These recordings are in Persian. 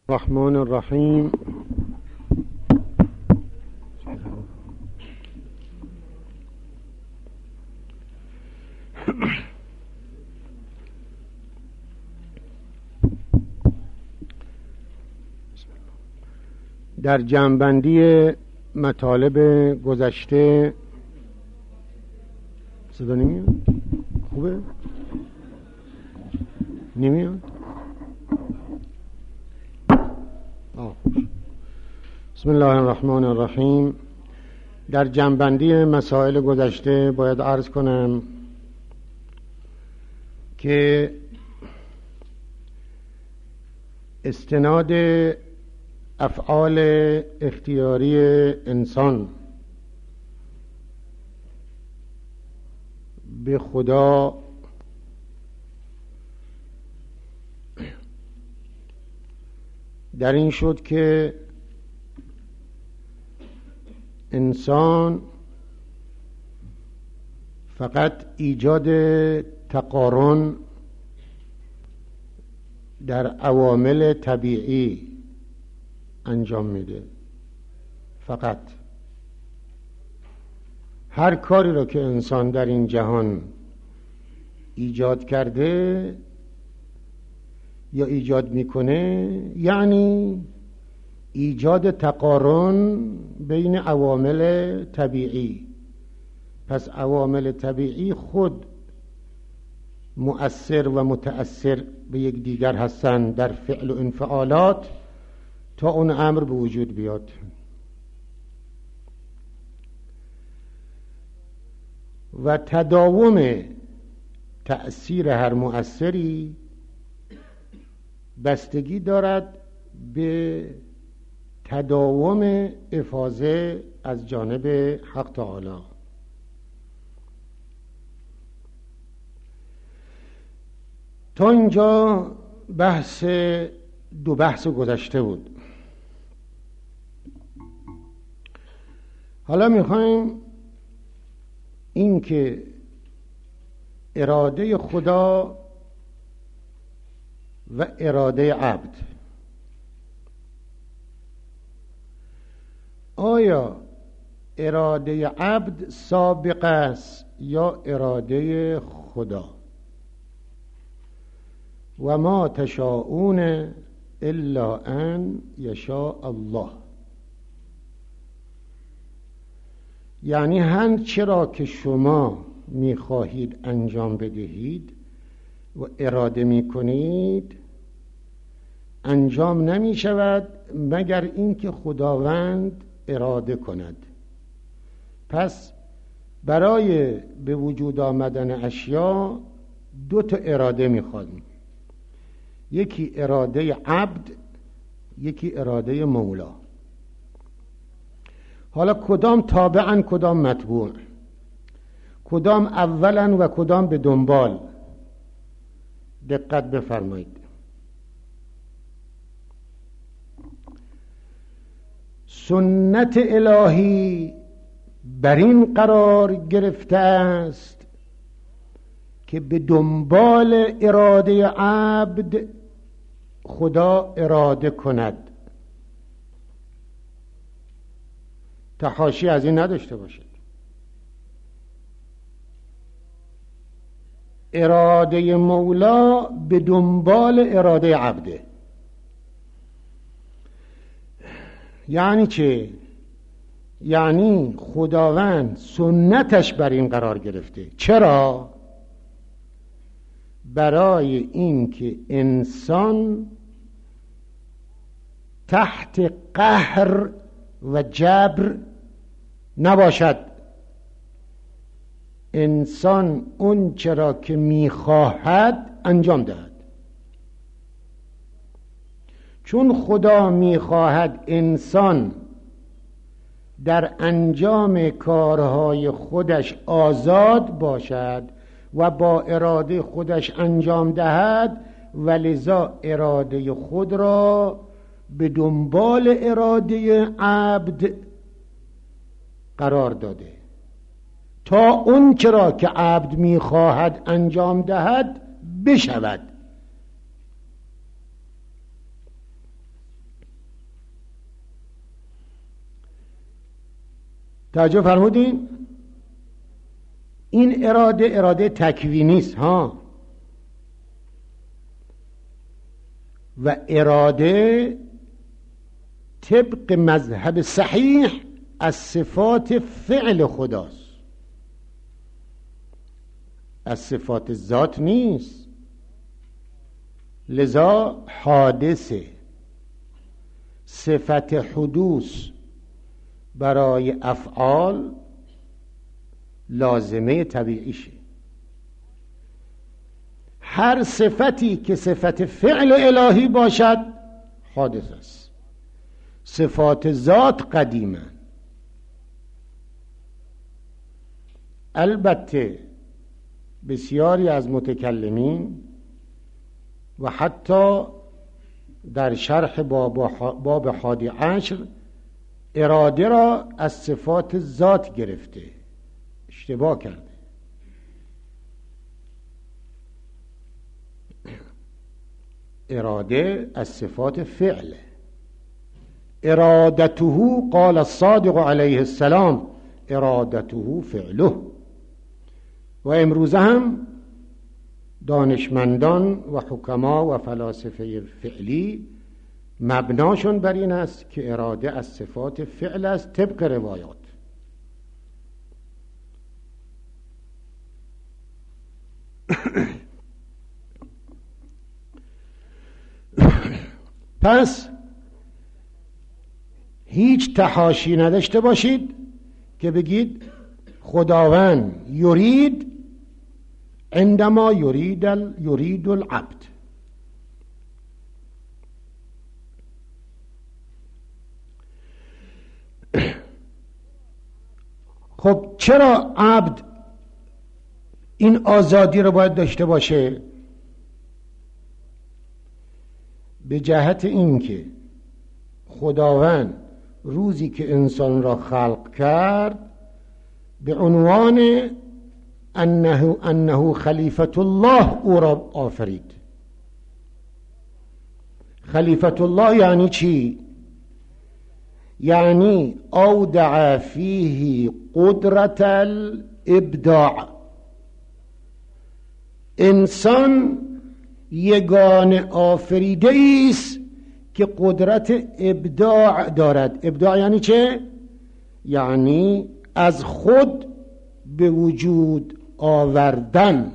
الرحمن الرحیم. در جمع‌بندی مطالب گذشته صدا نمیاد؟ خوبه؟ نمیاد؟ بسم الله الرحمن الرحیم. در جمع‌بندی مسائل گذشته باید عرض کنم که استناد افعال اختیاری انسان به خدا در این شد که انسان فقط ایجاد تقارن در عوامل طبیعی انجام میده. فقط هر کاری را که انسان در این جهان ایجاد کرده یا ایجاد میکنه یعنی ایجاد تقارن بین عوامل طبیعی. پس عوامل طبیعی خود مؤثر و متأثر به یک دیگر هستند در فعل و انفعالات تا اون امر به وجود بیاد. و تداوم تأثیر هر مؤثری بستگی دارد به تداوم افاضه از جانب حق تعالی. تا اینجا دو بحث گذشته بود. حالا میخوایم این که اراده خدا و اراده عبد، آیا اراده عبد سابق است یا اراده خدا؟ و ما تشاءون الا ان یشاء الله. یعنی هر چرا که شما میخواهید انجام بدهید و اراده میکنید انجام نمی شود مگر اینکه خداوند اراده کند. پس برای به وجود آمدن اشیا دو تا اراده میخواد، یکی اراده عبد، یکی اراده مولا. حالا کدام تابعن کدام متبوع، کدام اولا و کدام به دنبال؟ دقت بفرمایید. سنت الهی بر این قرار گرفته است که به دنبال اراده عبد خدا اراده کند. تحاشی از این نداشته باشید. اراده مولا به دنبال اراده عبده. یعنی چه؟ یعنی خداوند سنتش بر این قرار گرفته. چرا؟ برای اینکه انسان تحت قهر و جبر نباشد. انسان اون چرا که میخواهد انجام دهد. چون خدا میخواهد انسان در انجام کارهای خودش آزاد باشد و با اراده خودش انجام دهد، ولذا اراده خود را به دنبال اراده عبد قرار داده تا اون چرا که عبد میخواهد انجام دهد بشود. توجه فرمودین؟ این اراده تکوینی است ها، و اراده طبق مذهب صحیح از صفات فعل خداست، از صفات ذات نیست. لذا حادثه صفت حدوث برای افعال لازمه طبیعیشه. هر صفتی که صفت فعل الهی باشد حادث است. صفات ذات قدیمه. البته بسیاری از متکلمین و حتی در شرح باب 11 اراده را از صفات ذات گرفته، اشتباه کرده. اراده از صفات فعل. ارادته، قال الصادق علیه السلام، ارادته فعله. و امروزه هم دانشمندان و حکما و فلاسفه فعلی مبناشون بر این است که اراده از صفات فعل است طبق روایات. پس هیچ تحاشی نداشته باشید که بگید خداوند یرید عندما یرید العبد. خب چرا عبد این آزادی رو باید داشته باشه؟ به جهت اینکه خداوند روزی که انسان را خلق کرد به عنوان انه خلیفت الله او را آفرید. خلیفت الله یعنی چی؟ یعنی اودع فیه قدرت الابداع. انسان یگان آفریده است که قدرت ابداع دارد. ابداع یعنی چه؟ یعنی از خود به وجود آوردن،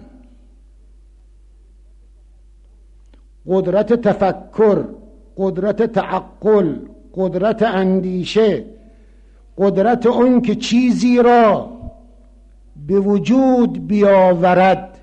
قدرت تفکر، قدرت تعقل، قدرت اندیشه، قدرت اون که چیزی را به وجود بیاورد.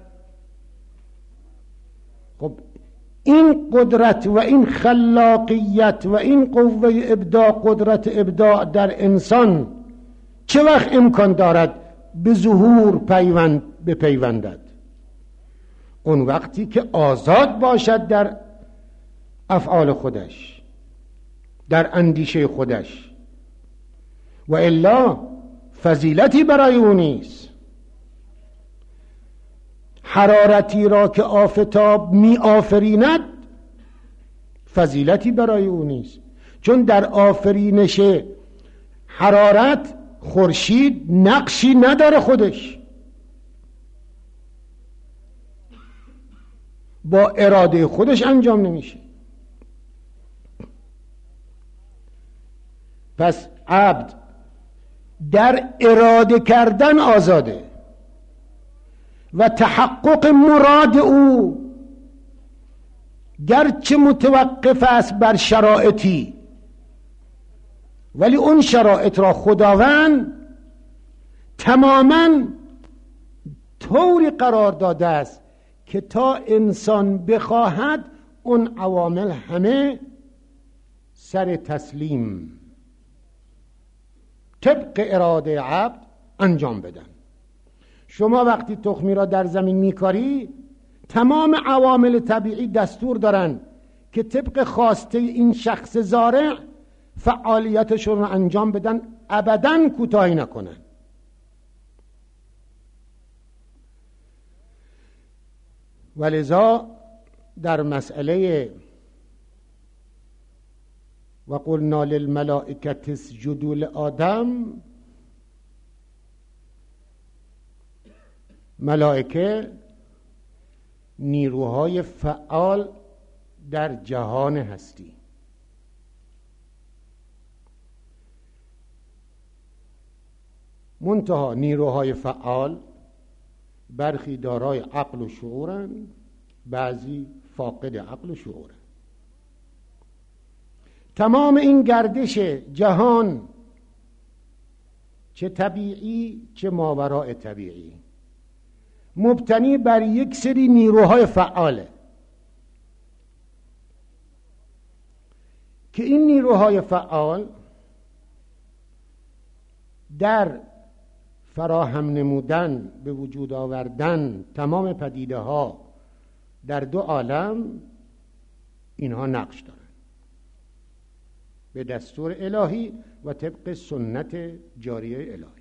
خب این قدرت و این خلاقیت و این قوه ابداع، قدرت ابداع در انسان چه وقت امکان دارد به ظهور بپیوندد؟ اون وقتی که آزاد باشد در افعال خودش، در اندیشه خودش، و الا فضیلتی برای او نیست. حرارتی را که آفتاب می آفریند فضیلتی برای او نیست، چون در آفرینش حرارت خورشید نقشی نداره، خودش با اراده خودش انجام نمیشه. پس عبد در اراده کردن آزاده و تحقق مراد او گرچه متوقف است بر شرایطی، ولی اون شرایط را خداوند تماما طوری قرار داده است که تا انسان بخواهد اون عوامل همه سر تسلیم طبق اراده عبد انجام بدن. شما وقتی تخمی را در زمین میکاری تمام عوامل طبیعی دستور دارن که طبق خواسته این شخص زارع فعالیتشون رو انجام بدن، ابداً کوتاهی نکنن. ولذا در مسئله و قلنا للملائکة اسجدوا لآدم ملائکه نیروهای فعال در جهان هستی. منتها نیروهای فعال برخی دارای عقل و شعورند، بعضی فاقد عقل و شعورند. تمام این گردش جهان، چه طبیعی چه ماوراء طبیعی، مبتنی بر یک سری نیروهای فعاله که این نیروهای فعال در فراهم نمودن، به وجود آوردن تمام پدیده ها در دو عالم اینها نقش دارن به دستور الهی و طبق سنت جاریه الهی.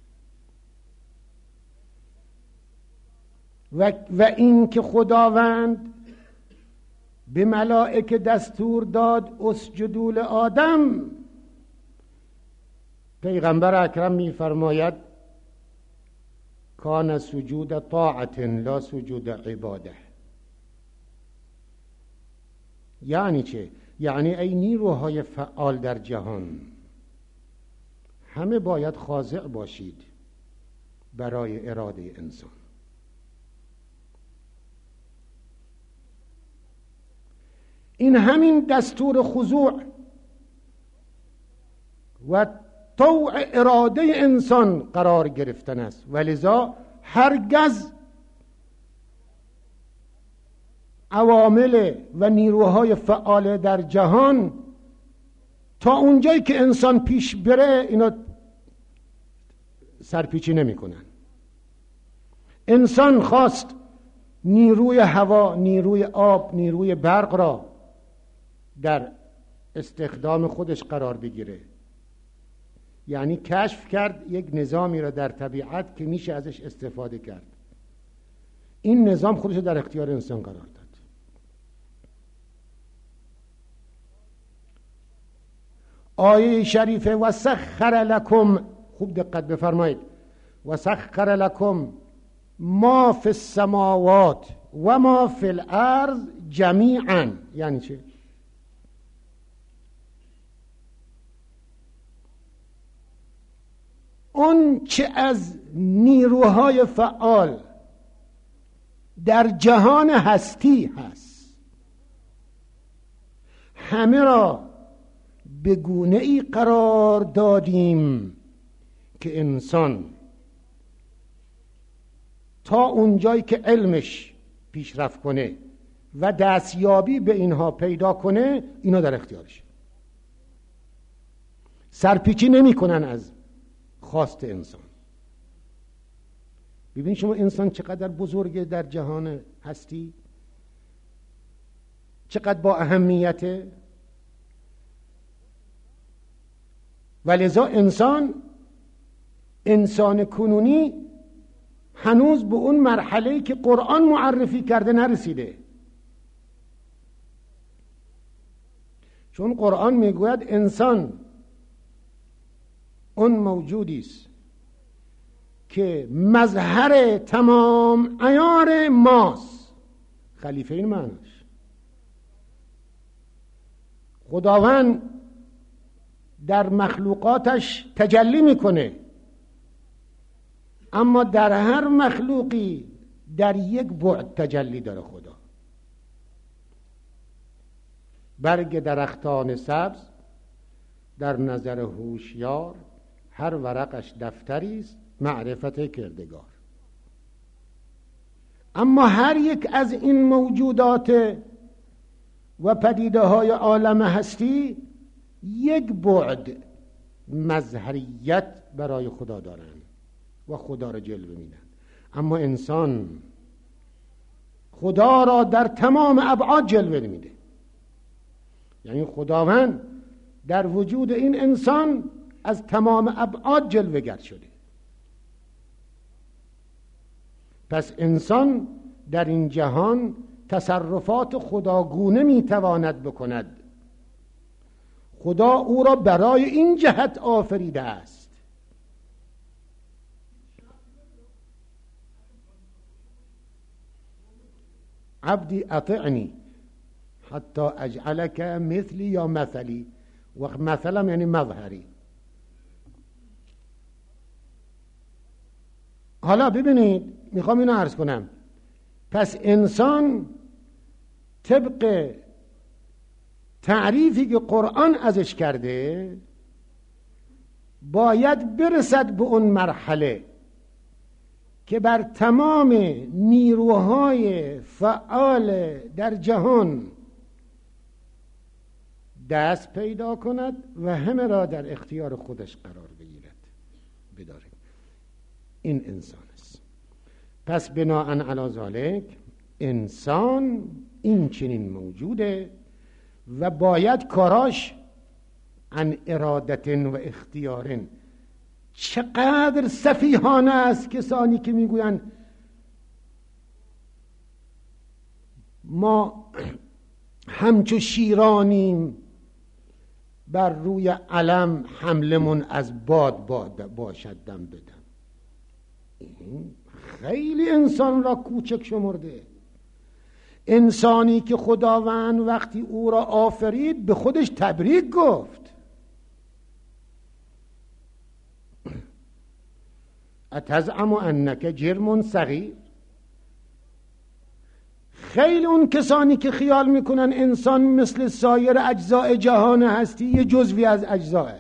و این که خداوند به ملائکه دستور داد اسجدوا لآدم، پیغمبر اکرم می‌فرماید کان سجود طاعت لا سجود عباده. یعنی چه؟ یعنی ای نیروهای فعال در جهان، همه باید خاضع باشید برای اراده انسان. این همین دستور خضوع و طوع اراده انسان قرار گرفتن است، ولذا هرگز عوامل و نیروهای فعال در جهان تا اونجایی که انسان پیش بره اینا سرپیچی نمی کنن. انسان خواست نیروی هوا، نیروی آب، نیروی برق را در استخدام خودش قرار بگیره، یعنی کشف کرد یک نظامی را در طبیعت که میشه ازش استفاده کرد. این نظام خودش در اختیار انسان قرار داد. آیه شریفه و سخر لکم، خوب دقت بفرمایید، و سخر لکم ما فی السماوات و ما فی الارض جمیعا. یعنی چه؟ اون چه از نیروهای فعال در جهان هستی هست همه را به گونه ای قرار دادیم که انسان تا اونجایی که علمش پیشرفت کنه و دستیابی به اینها پیدا کنه اینا در اختیارش، سرپیچی نمی کنن از خواست انسان. ببین شما انسان چقدر بزرگه در جهان هستی، چقدر با اهمیته. ولذا انسان کنونی هنوز به اون مرحله‌ای که قرآن معرفی کرده نرسیده، چون قرآن میگوید انسان اون موجودی است که مظهر تمام عیار ماست. خلیفه این معناش. خداوند در مخلوقاتش تجلی میکنه، اما در هر مخلوقی در یک بعد تجلی داره خدا. برگ درختان سبز در نظر هوشیار، هر ورقش دفتری است معرفت کردگار. اما هر یک از این موجودات و پدیده های عالم هستی یک بعد مظهریت برای خدا دارن و خدا را جلوه میدن. اما انسان خدا را در تمام ابعاد جلوه میده. یعنی خداوند در وجود این انسان از تمام ابعاد جلوه گر شده. پس انسان در این جهان تصرفات خداگونه میتواند بکند. خدا او را برای این جهت آفریده است. عبدی اطعنی حتی اجعلک مثلی یا مثلی، و مثلا یعنی مظهری. حالا ببینید، میخوام اینو عرض کنم. پس انسان طبق تعریفی که قرآن ازش کرده باید برسد به اون مرحله که بر تمام نیروهای فعال در جهان دست پیدا کند و همه را در اختیار خودش قرار بگیرد، بداره. این انسان است. پس بناءً علی ذالک انسان این چنین موجوده و باید کاراش عن ارادت و اختیار. چقدر سفیهانه است کسانی که میگویند ما همچو شیرانیم بر روی علم حملمون از باد باشد دم بدم. این خیلی انسان را کوچک شمرده. انسانی که خداوند وقتی او را آفرید به خودش تبریک گفت. اتزعم انک جرم صغیر. خیلی اون کسانی که خیال میکنن انسان مثل سایر اجزاء جهان هستی یه جزوی از اجزاءه.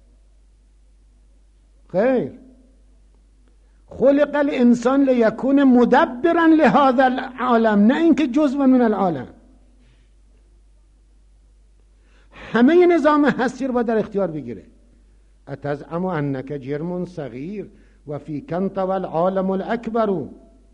خیر، خلق الانسان لیکون مدبرا لهذا العالم، نه اینکه جزو من العالم. همه نظام هستی رو باید در اختیار بگیره. اتزعم انک جرم صغیر و فی کنت والعالم الاکبر.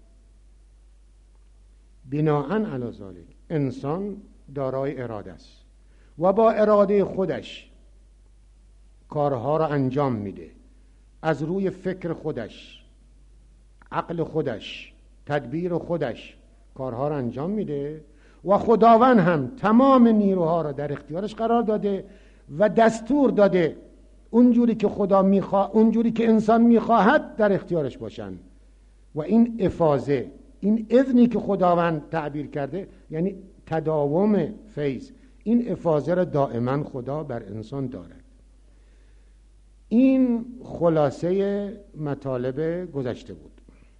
بناءً علی ذلک انسان دارای اراده است و با اراده خودش کارها را انجام میده، از روی فکر خودش، عقل خودش، تدبیر خودش کارها را انجام میده و خداوند هم تمام نیروها را در اختیارش قرار داده و دستور داده اونجوری که خدا میخواد، اونجوری که انسان میخواهد در اختیارش باشن. و این افاضه، این اذنی که خداوند تعبیر کرده یعنی تداوم فیض، این افاضه را دائما خدا بر انسان دارد. این خلاصه مطالب گذشته بود.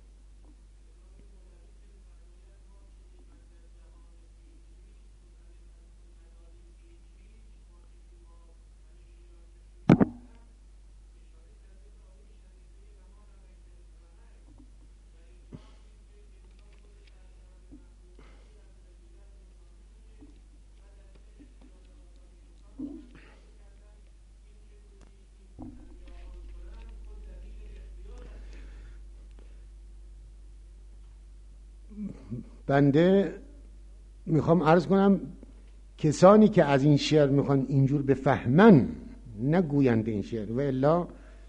بنده میخوام عرض کنم کسانی که از این شعر میخوان اینجور بفهمن نگویند این شعر، و الا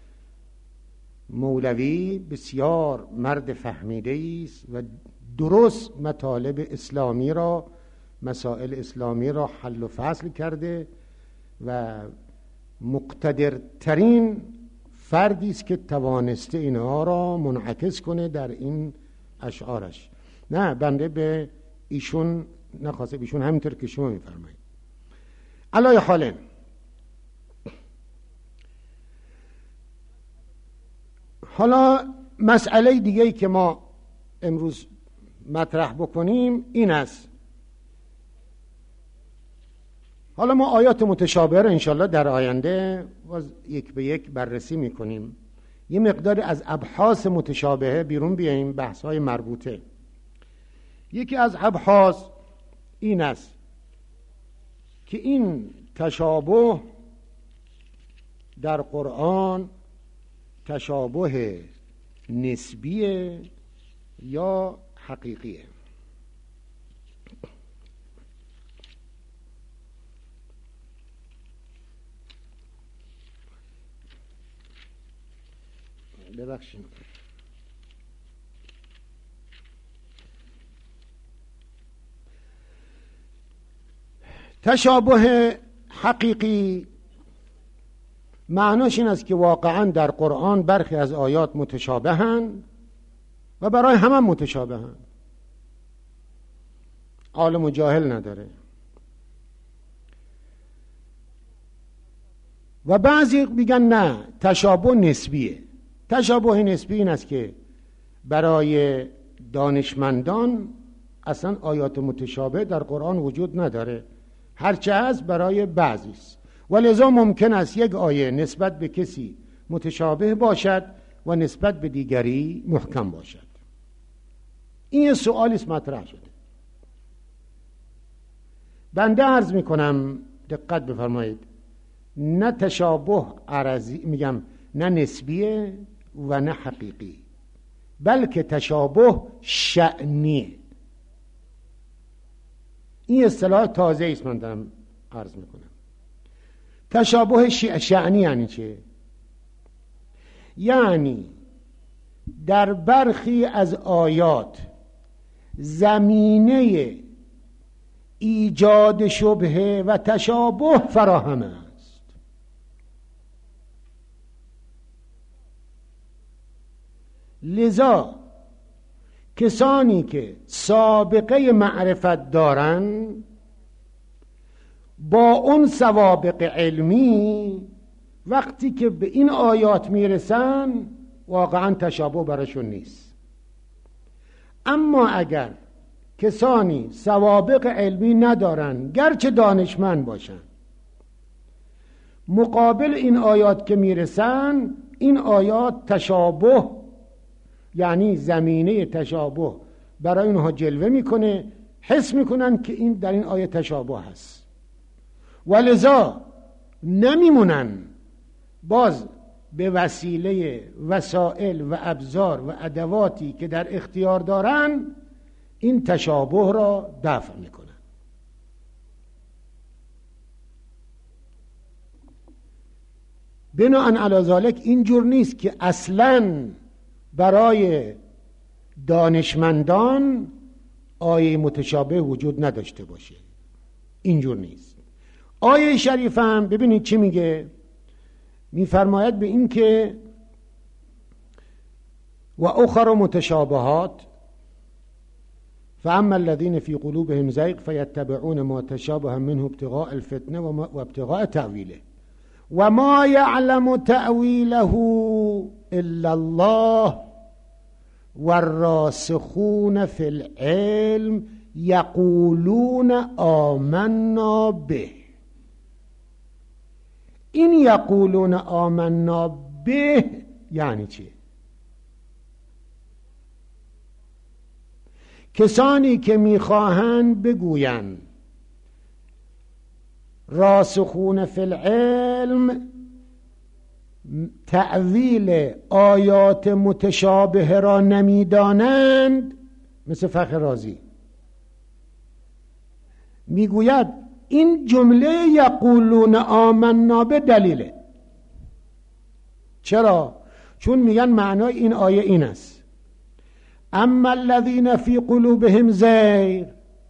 مولوی بسیار مرد فهمیده است و درست مطالب اسلامی را، مسائل اسلامی را حل و فصل کرده و مقتدرترین فردی است که توانسته اینها را منعکس کنه در این اشعارش. نه، بنده به ایشون نخواسته، ایشون همینطور که شما میفرمایید. علای حال حالا مسئله دیگه‌ای که ما امروز مطرح بکنیم این است. حالا ما آیات متشابه را انشالله در آینده یک به یک بررسی میکنیم، یه مقداری از ابحاث متشابهه بیرون بیاییم، بحث‌های مربوطه. یکی از ابحاث این است که این تشابه در قرآن تشابه نسبیه یا حقیقیه. ببخشید، تشابه حقیقی معناش این است که واقعا در قرآن برخی از آیات متشابهن و برای همه متشابهن. عالم و جاهل نداره. و بعضی میگن نه، تشابه نسبیه. تشابه نسبی این است که برای دانشمندان اصلا آیات متشابه در قرآن وجود نداره، هرچه هست برای بعضی است، و لذا ممکن است یک آیه نسبت به کسی متشابه باشد و نسبت به دیگری محکم باشد. این سوالی است مطرح شده. بنده عرض میکنم دقت بفرمایید، نه تشابه عرضی میگم، نه نسبیه و نه حقیقی، بلکه تشابه شأنیه. این اصطلاح تازه است من دارم عرض میکنم. تشابه شأنی یعنی چه؟ یعنی در برخی از آیات زمینه ایجاد شبهه و تشابه فراهم است. لذا کسانی که سابقه معرفت دارن با اون سوابق علمی وقتی که به این آیات میرسن واقعا تشابه براشون نیست. اما اگر کسانی سوابق علمی ندارن گرچه دانشمند باشن، مقابل این آیات که میرسن این آیات تشابه، یعنی زمینه تشابه برای اونها جلوه میکنه، حس میکنن که این در این آیه تشابه هست، ولذا نمیمونن باز به وسیله وسائل و ابزار و ادواتی که در اختیار دارن این تشابه را دفع میکنن. بناء علی ذلک اینجور نیست که اصلاً برای دانشمندان آیه متشابه وجود نداشته باشه، اینجور نیست. آیه شریف هم ببینید چی میگه، میفرماید به این که و اخر متشابهات فاما الذين في قلوبهم زيغ فيتبعون ما تشابه منه ابتغاء الفتنه و ابتغاء تأويله و ما يعلم تأويله الا الله والراسخون في العلم يقولون آمنا به. این یقولون آمنا به یعنی چی؟ کسانی که میخواهند بگویند راسخون فی العلم تأویل آیات متشابه را نمیدانند، مثل فخر رازی میگوید این جمله یقولون آمنا به دلیله. چرا؟ چون میگن معنای این آیه این است اما الذين في قلوبهم زيغ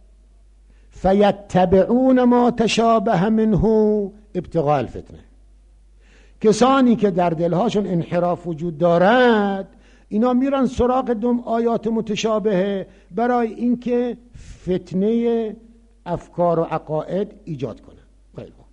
فيتبعون ما تشابه منه ابتغاء الفتنه. کسانی که در دلهاشون انحراف وجود دارد اینا میرن سراغ آیات متشابه برای اینکه فتنه افکار و عقاید ایجاد کنن. خیلی خوب،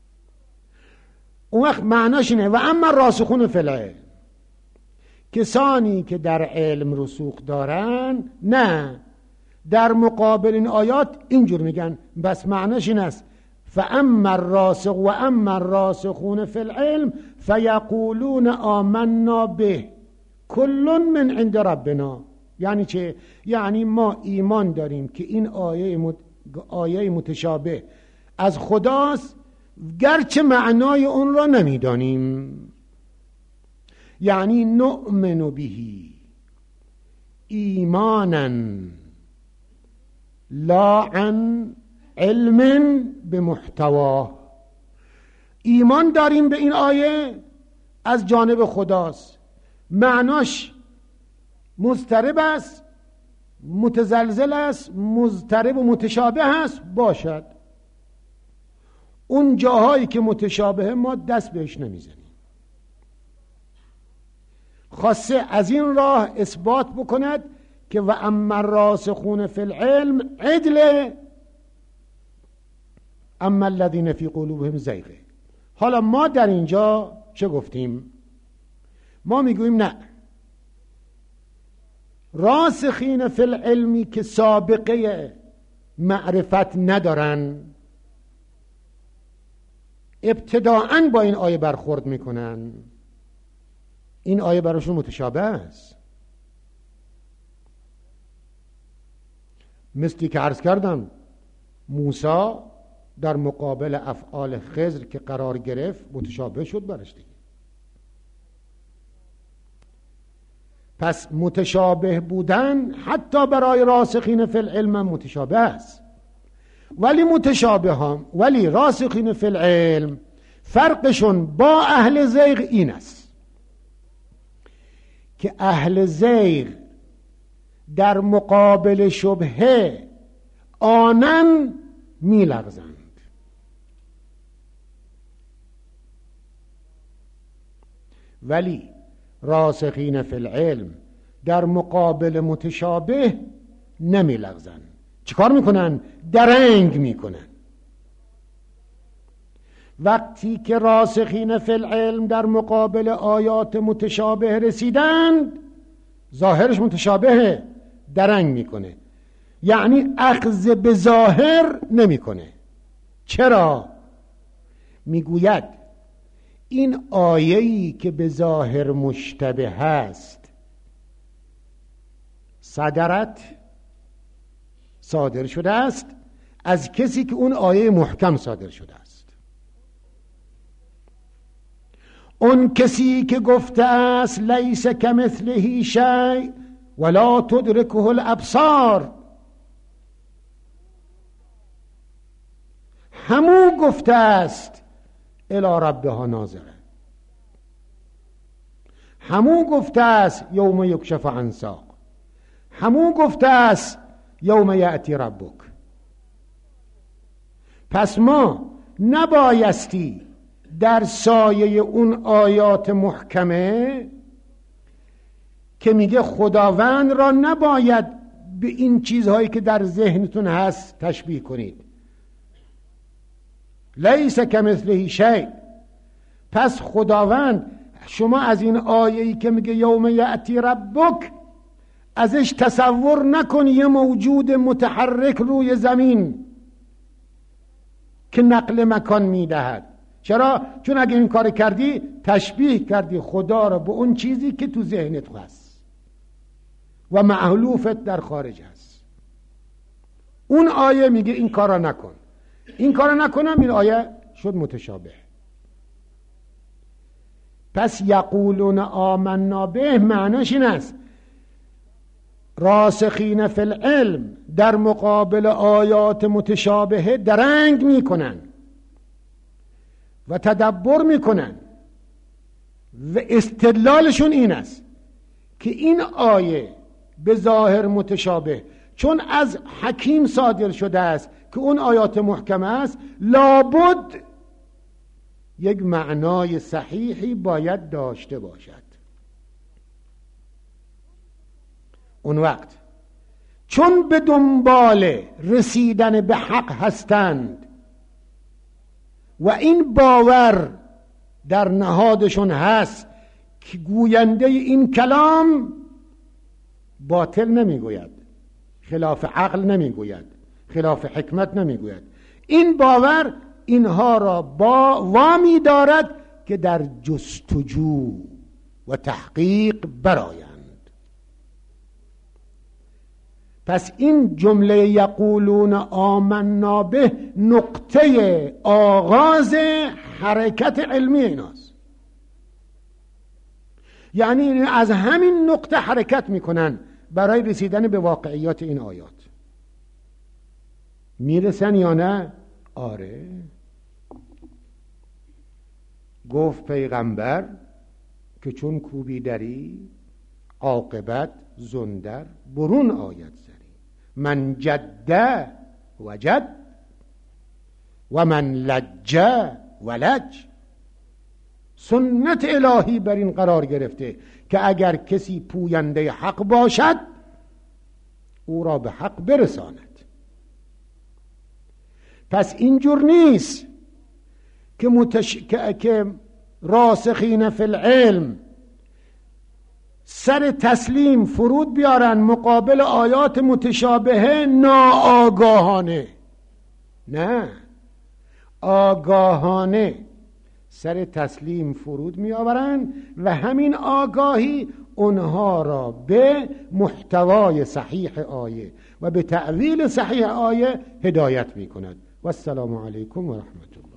اون وقت معناش اینه و اما راسخون فی العلم، کسانی که در علم رسوخ دارن نه، در مقابل این آیات اینجور میگن، بس معناش این است فاما الراسخ و اما الراسخون فی العلم فیقولون آمنا به کل من عند ربنا. یعنی چه؟ یعنی ما ایمان داریم که این آیه متشابه از خداست گرچه معنای اون را نمیدانیم. یعنی نؤمن به ایمانا لا عن علم به محتوا. ایمان داریم به این آیه از جانب خداست، معناش مضطرب است، متزلزل است، مضطرب و متشابه است باشد. اون جاهایی که متشابه ما دست بهش نمیزنیم. خاصه از این راه اثبات بکند که و اما الراسخون فی العلم عدل اما الذین فی قلوبهم زیغ. حالا ما در اینجا چه گفتیم؟ ما میگوییم نه، راسخین فی العلمی که سابقه معرفت ندارن ابتداءً با این آیه برخورد میکنن، این آیه براشون متشابه است. مثلی که عرض کردم موسی در مقابل افعال خضر که قرار گرفت متشابه شد برش دیگه. پس متشابه بودن حتی برای راسخین فی العلم متشابه است، ولی راسخین فی العلم فرقشون با اهل زیغ این است که اهل زیغ در مقابل شبهه آنن میلغزند، ولی راسخین فی العلم در مقابل متشابه نمیلغزند. چیکار میکنن؟ درنگ میکنن. وقتی که راسخین فی العلم در مقابل آیات متشابه رسیدند، ظاهرش متشابهه، درنگ میکنه، یعنی اخذ به ظاهر نمیکنه. چرا؟ میگوید این آیه‌ای که به ظاهر مشتبه هست صادر شده است از کسی که اون آیه محکم صادر شده است. اون کسی که گفته است لیس کمثله شیء ولا تدرکه الابصار، همو گفته است الی ربها ناظره، همو گفته است یوم یکشف عن ساق، همو گفته است یوم یأتی ربک. پس ما نبایستی در سایه اون آیات محکمه که میگه خداوند را نباید به این چیزهایی که در ذهنتون هست تشبیه کنید، لیس کمثله شیء. پس خداوند شما از این آیه‌ای که میگه یوم یأتی ربک ازش تصور نکن یه موجود متحرک روی زمین که نقل مکان میدهد. چرا؟ چون اگه این کار کردی تشبیه کردی خدا را به اون چیزی که تو ذهنت هست و مألوفت در خارج هست. اون آیه میگه این کار را نکن، این کار را نکنم، این آیه شد متشابه. پس یقولون آمنا به معناش این است راسخین فی العلم در مقابل آیات متشابه درنگ میکنن و تدبر میکنن و استدلالشون این است که این آیه به ظاهر متشابه چون از حکیم صادر شده است که اون آیات محکمه است، لابد یک معنای صحیحی باید داشته باشد. اون وقت چون به دنبال رسیدن به حق هستند و این باور در نهادشون هست که گوینده این کلام باطل نمیگوید، خلاف عقل نمیگوید، خلاف حکمت نمیگوید، این باور اینها را وامی دارد که در جستجو و تحقیق برآیند. پس این جمله یقولون آمنا به نقطه آغاز حرکت علمی ایناست، یعنی از همین نقطه حرکت میکنن برای رسیدن به واقعیات این آیات. میرسن یا نه؟ آره. گفت پیغمبر که چون کوبی دری عاقبت زندر برون آید زری، من جد وجد و من لج ولج. سنت الهی بر این قرار گرفته که اگر کسی پوینده حق باشد او را به حق برساند. پس اینجور نیست که راسخین فی العلم سر تسلیم فرود بیارن مقابل آیات متشابهه ناآگاهانه. نه، آگاهانه سر تسلیم فرود می آورن و همین آگاهی اونها را به محتوای صحیح آیه و به تأویل صحیح آیه هدایت می کند. و السلام علیکم و رحمت الله.